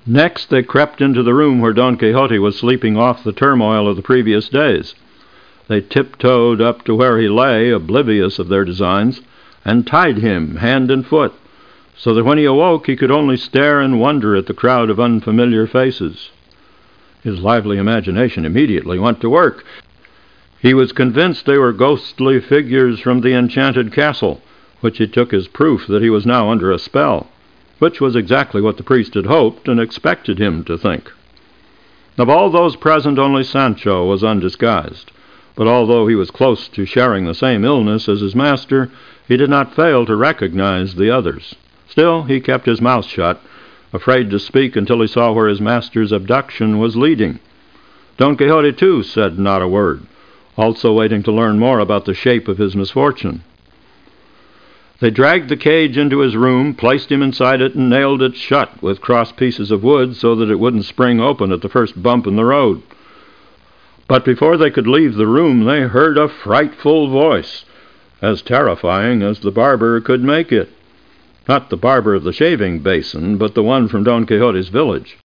Next they crept into the room where Don Quixote was sleeping off the turmoil of the previous days. They tiptoed up to where he lay, oblivious of their designs, and tied him hand and foot, so that when he awoke he could only stare and wonder at the crowd of unfamiliar faces. His lively imagination immediately went to work. He was convinced they were ghostly figures from the enchanted castle, which he took as proof that he was now under a spell, which was exactly what the priest had hoped and expected him to think. Of all those present, only Sancho was undisguised, but although he was close to sharing the same illness as his master, he did not fail to recognize the others. Still, he kept his mouth shut, afraid to speak until he saw where his master's abduction was leading. Don Quixote, too, said not a word, also waiting to learn more about the shape of his misfortune. They dragged the cage into his room, placed him inside it, and nailed it shut with cross pieces of wood so that it wouldn't spring open at the first bump in the road. But before they could leave the room, they heard a frightful voice, as terrifying as the barber could make it. Not the barber of the shaving basin, but the one from Don Quixote's village.